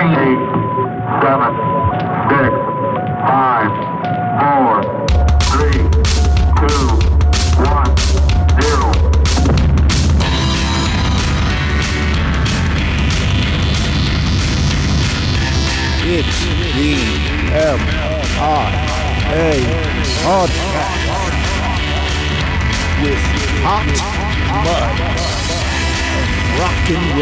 It's the MIA Podcast with Hot Mud and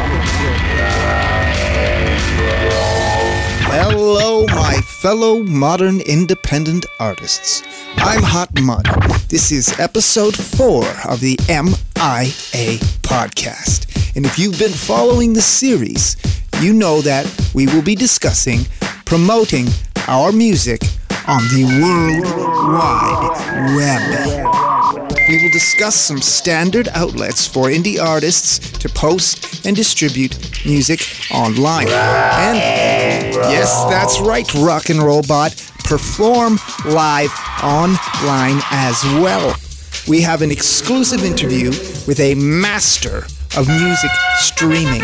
Rock and Roll. Hello, my fellow modern independent artists. I'm Hot Mud. This is episode 4 of the MIA Podcast. And if you've been following the series, you know that we will be discussing promoting our music on the World Wide Web. We will discuss some standard outlets for indie artists to post and distribute music online. And yes, that's right, Rock and Roll Bot, perform live online as well. We have an exclusive interview with a master of music streaming,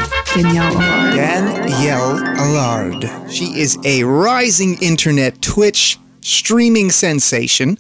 Danielle Allard. She is a rising internet Twitch streaming sensation.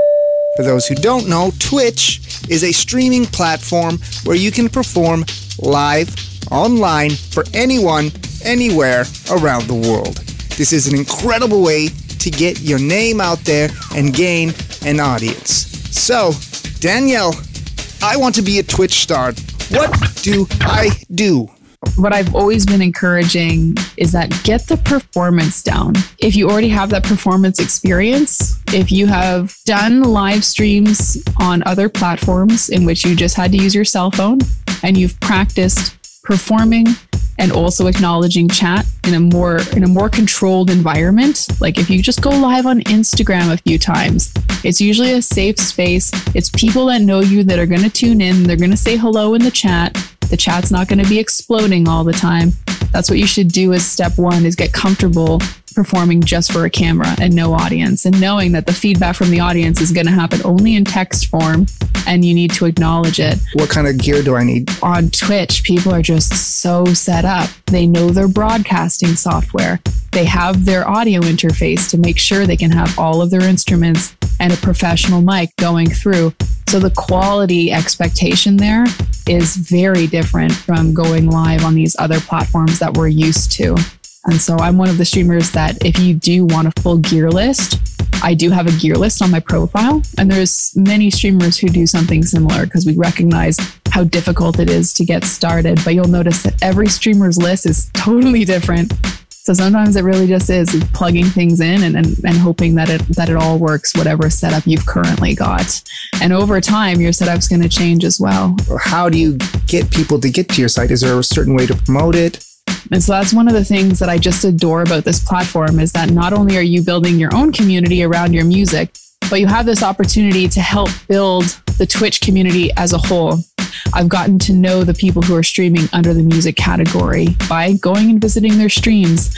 For those who don't know, Twitch is a streaming platform where you can perform live online for anyone, anywhere around the world. This is an incredible way to get your name out there and gain an audience. So, Danielle, I want to be a Twitch star. What do I do? What I've always been encouraging is that get the performance down. If you already have that performance experience, if you have done live streams on other platforms in which you just had to use your cell phone and you've practiced performing and also acknowledging chat in a more controlled environment. Like if you just go live on Instagram a few times, it's usually a safe space. It's people that know you that are going to tune in. They're going to say hello in the chat. The chat's not going to be exploding all the time. That's what you should do as step 1, is get comfortable performing just for a camera and no audience, and knowing that the feedback from the audience is going to happen only in text form and you need to acknowledge it. What kind of gear do I need? On Twitch, people are just so set up. They know their broadcasting software. They have their audio interface to make sure they can have all of their instruments and a professional mic going through. So the quality expectation there is very different from going live on these other platforms that we're used to. And so I'm one of the streamers that if you do want a full gear list, I do have a gear list on my profile. And there's many streamers who do something similar because we recognize how difficult it is to get started. But you'll notice that every streamer's list is totally different. So sometimes it really just is plugging things in and hoping that it all works, whatever setup you've currently got. And over time, your setup's going to change as well. How do you get people to get to your site? Is there a certain way to promote it? And so that's one of the things that I just adore about this platform, is that not only are you building your own community around your music, but you have this opportunity to help build the Twitch community as a whole. I've gotten to know the people who are streaming under the music category by going and visiting their streams.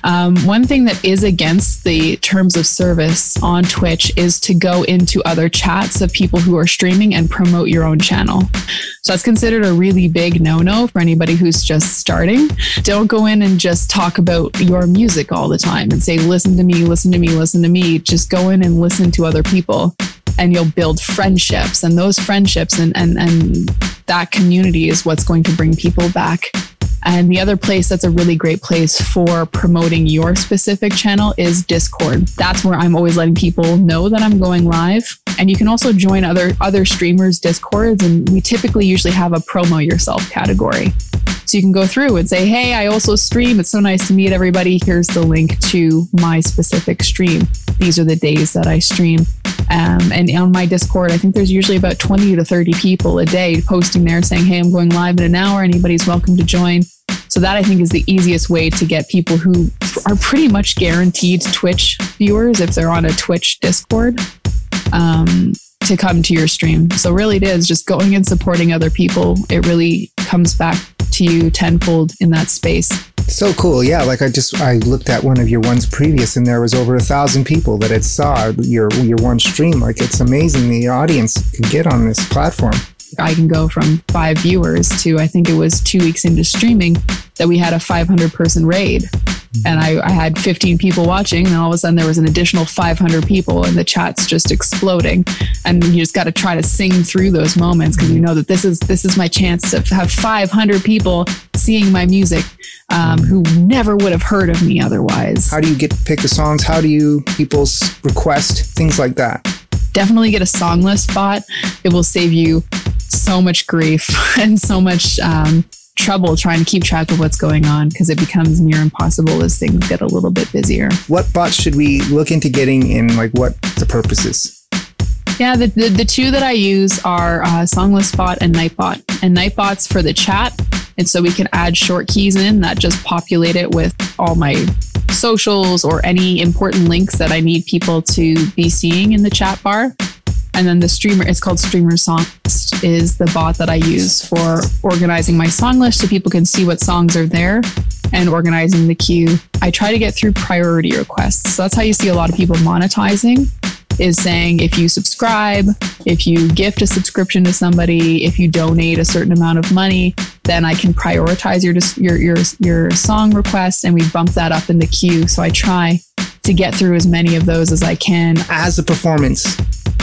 One thing that is against the terms of service on Twitch is to go into other chats of people who are streaming and promote your own channel. So that's considered a really big no-no for anybody who's just starting. Don't go in and just talk about your music all the time and say, listen to me, listen to me, listen to me. Just go in and listen to other people. And you'll build friendships, and those friendships and that community is what's going to bring people back. And the other place that's a really great place for promoting your specific channel is Discord. That's where I'm always letting people know that I'm going live. And you can also join other streamers' Discords, and we typically usually have a promo yourself category. So you can go through and say, hey, I also stream. It's so nice to meet everybody. Here's the link to my specific stream. These are the days that I stream. And on my Discord, I think there's usually about 20 to 30 people a day posting there saying, hey, I'm going live in an hour. Anybody's welcome to join. So that, I think, is the easiest way to get people who are pretty much guaranteed Twitch viewers, if they're on a Twitch Discord, to come to your stream. So really it is just going and supporting other people. It really comes back to you tenfold in that space. So cool. Yeah. Like I looked at one of your ones previous, and there was over 1,000 people that had saw your one stream. Like, it's amazing the audience can get on this platform. I can go from 5 viewers to, I think it was 2 weeks into streaming that we had a 500 person raid. and I had 15 people watching, and all of a sudden there was an additional 500 people, and the chat's just exploding. And you just got to try to sing through those moments, because you know that this is my chance to have 500 people seeing my music who never would have heard of me otherwise. How do you get to pick the songs? How do you people's request things like that? Definitely get a song list bot. It will save you so much grief and so much trouble trying to keep track of what's going on, because it becomes near impossible as things get a little bit busier. What bots should we look into getting, and like what the purposes? Yeah, the two that I use are Songlist and Nightbot. And Nightbot's for the chat, and so we can add short keys in that just populate it with all my socials or any important links that I need people to be seeing in the chat bar. And then the streamer, it's called Streamer Songlist, is the bot that I use for organizing my song list so people can see what songs are there and organizing the queue. I try to get through priority requests. So that's how you see a lot of people monetizing, is saying if you subscribe, if you gift a subscription to somebody, if you donate a certain amount of money, then I can prioritize your song request, and we bump that up in the queue. So I try to get through as many of those as I can. As a performance,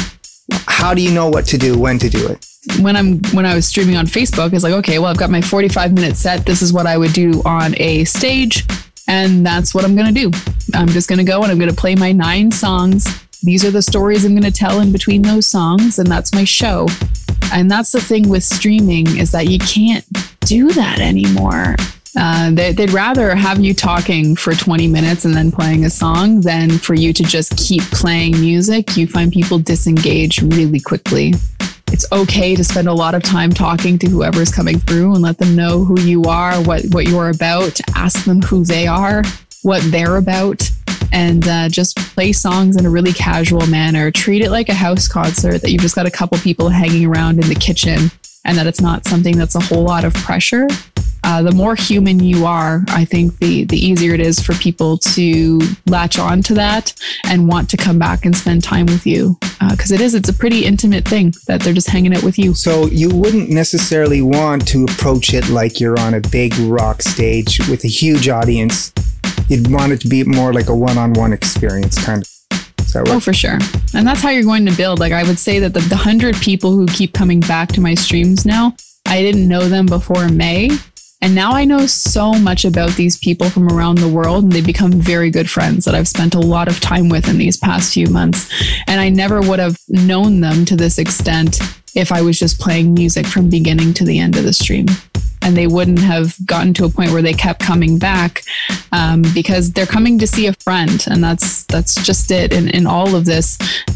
how do you know what to do, when to do it? When I was streaming on Facebook, it's like, okay, well, I've got my 45-minute set. This is what I would do on a stage, and that's what I'm going to do. I'm just going to go and I'm going to play my 9 songs. These are the stories I'm going to tell in between those songs, and that's my show. And that's the thing with streaming, is that you can't do that anymore. They'd rather have you talking for 20 minutes and then playing a song than for you to just keep playing music. You find people disengage really quickly. It's okay to spend a lot of time talking to whoever's coming through and let them know who you are, what you're about, to ask them who they are, what they're about, and just play songs in a really casual manner. Treat it like a house concert, that you've just got a couple people hanging around in the kitchen, and that it's not something that's a whole lot of pressure. The more human you are, I think the easier it is for people to latch on to that and want to come back and spend time with you. Because it's a pretty intimate thing that they're just hanging out with you. So you wouldn't necessarily want to approach it like you're on a big rock stage with a huge audience. You'd want it to be more like a one-on-one experience, kind of. Oh, for sure. And that's how you're going to build. Like, I would say that the 100 people who keep coming back to my streams now, I didn't know them before May. And now I know so much about these people from around the world, and they become very good friends that I've spent a lot of time with in these past few months. And I never would have known them to this extent if I was just playing music from beginning to the end of the stream. And they wouldn't have gotten to a point where they kept coming back because they're coming to see a friend. And that's just it. In all of this,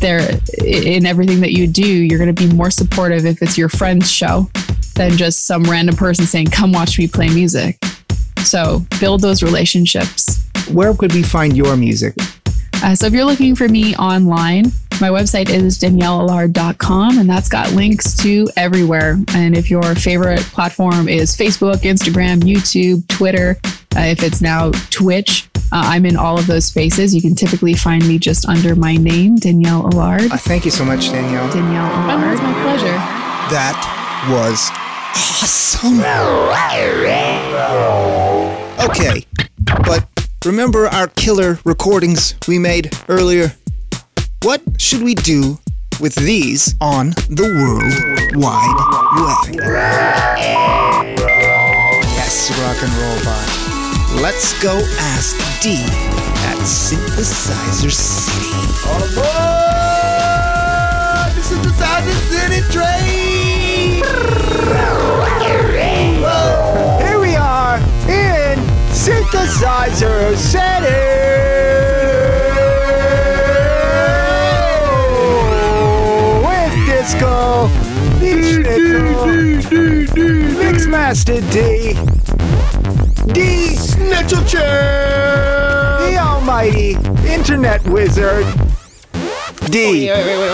in everything that you do, you're going to be more supportive if it's your friend's show than just some random person saying, come watch me play music. So build those relationships. Where could we find your music? So if you're looking for me online, my website is danielleallard.com, and that's got links to everywhere. And if your favorite platform is Facebook, Instagram, YouTube, Twitter, if it's now Twitch, I'm in all of those spaces. You can typically find me just under my name, Danielle Allard. Thank you so much, Danielle. Danielle Allard. It's my pleasure. That was awesome. Okay, but remember our killer recordings we made earlier? What should we do with these on the World Wide Web? Yes, rock and roll bot. Let's go ask D at Synthesizer City. All aboard the Synthesizer City train! Here we are in Synthesizer City! Disco, Mixmaster D Snitchel Chair, the almighty internet wizard, D.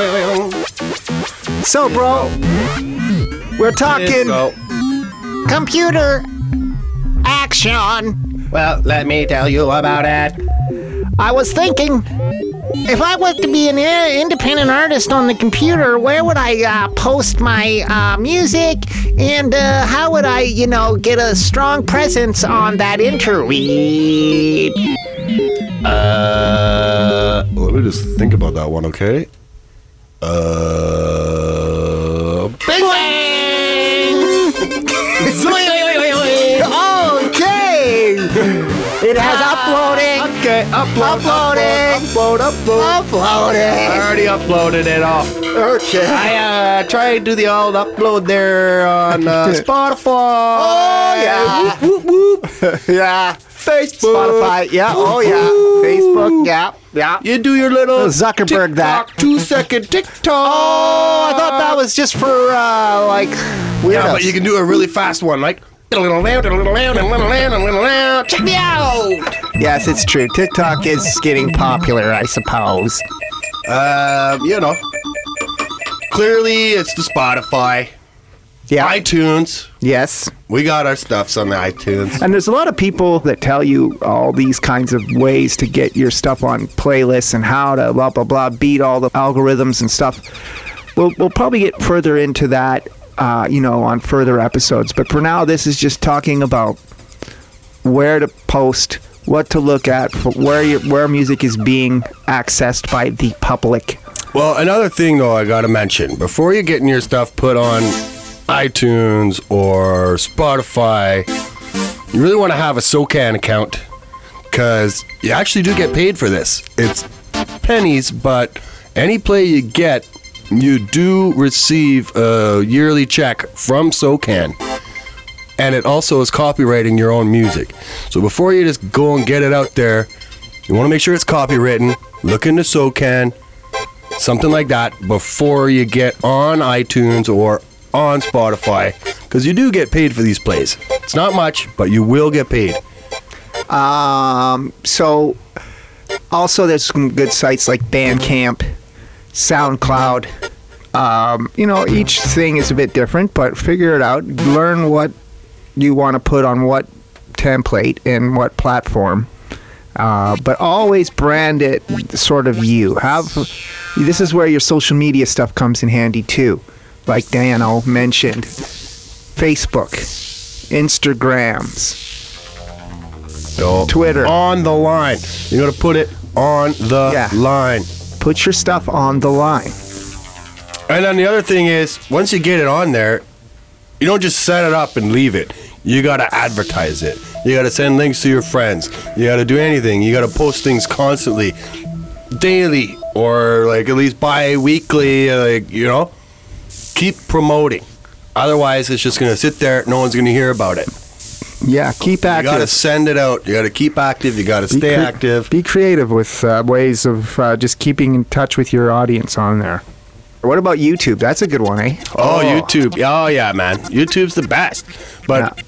So, bro, we're talking computer action. Well, let me tell you about it. I was thinking If I was to be an independent artist on the computer, where would I post my music, and how would I, get a strong presence on that interweb? Let me just think about that one, okay? Bing bang! Okay! It has uploading. Okay, uploaded. Uploaded. I already uploaded it all. Okay. I tried to do the old upload there on Spotify. Oh, yeah. Whoop, whoop, whoop. Yeah. Facebook. Spotify. Yeah. Oh, yeah. Facebook. Yeah. Yeah. You do your little Zuckerberg TikTok, that. 2-second TikTok. Oh, I thought that was just for, weirdos. Yeah, but you can do a really fast one, like... Check me out! Yes, it's true. TikTok is getting popular, I suppose. Clearly it's the Spotify, Yeah. iTunes. Yes. We got our stuffs on the iTunes. And there's a lot of people that tell you all these kinds of ways to get your stuff on playlists and how to blah, blah, blah, beat all the algorithms and stuff. We'll probably get further into that, on further episodes. But for now, this is just talking about where to post, what to look at, where music is being accessed by the public. Well, another thing, though, I got to mention. Before you're getting your stuff put on iTunes or Spotify, you really want to have a SoCan account because you actually do get paid for this. It's pennies, but any play you get, you do receive a yearly check from SoCan. And it also is copywriting your own music. So before you just go and get it out there, you want to make sure it's copywritten. Look into SoCan, something like that, before you get on iTunes or on Spotify, because you do get paid for these plays. It's not much, but you will get paid. So also there's some good sites like Bandcamp, SoundCloud. Each thing is a bit different, but figure it out. Learn what you want to put on what template and what platform. But always brand it sort of you. This is where your social media stuff comes in handy too. Like Dano mentioned, Facebook, Instagrams, Twitter. On the line. You got to put it on the line. Put your stuff on the line. And then the other thing is, once you get it on there, you don't just set it up and leave it. You got to advertise it. You got to send links to your friends. You got to do anything. You got to post things constantly, daily, or like at least bi-weekly, keep promoting. Otherwise, it's just going to sit there. No one's going to hear about it. Yeah, keep active. You got to send it out. You got to keep active. You got to stay active. Be creative with ways of just keeping in touch with your audience on there. What about YouTube? That's a good one, eh? Oh, YouTube. Oh, yeah, man. YouTube's the best. But,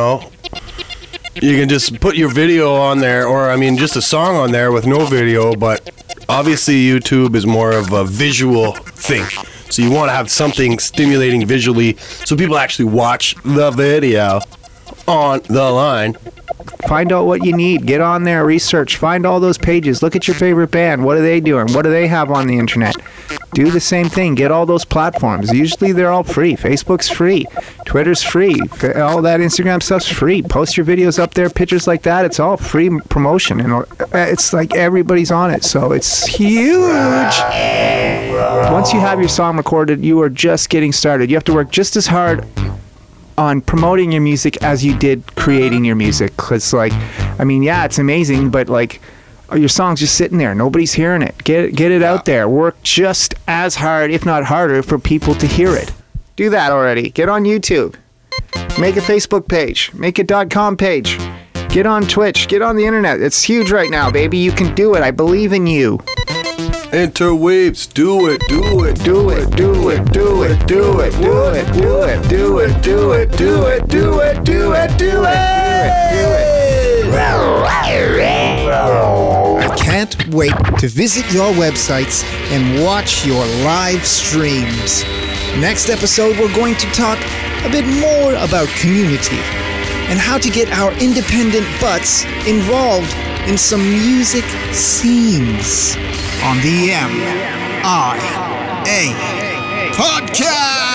you can just put your video on there, or, just a song on there with no video, but obviously YouTube is more of a visual thing. So you want to have something stimulating visually so people actually watch the video on the line. Find out what you need. Get on there, research, find all those pages. Look at your favorite band. What are they doing? What do they have on the internet? Do the same thing. Get all those platforms. Usually they're all free. Facebook's free. Twitter's free. All that Instagram stuff's free. Post your videos up there, pictures like that. It's all free promotion. And it's like everybody's on it. So it's huge. Once you have your song recorded, you are just getting started. You have to work just as hard on promoting your music as you did creating your music. Because, it's amazing, but, your song's just sitting there. Nobody's hearing it. Get it out there. Work just as hard, if not harder, for people to hear it. Do that already. Get on YouTube. Make a Facebook page. Make a .com page. Get on Twitch. Get on the internet. It's huge right now, baby. You can do it. I believe in you. Interweaves, do it, do it, do it, do it, do it, do it, do it, do it, do it, do it, do it, do it, do it, do it. I can't wait to visit your websites and watch your live streams. Next episode, we're going to talk a bit more about community and how to get our independent butts involved in some music scenes. on the MIA Podcast.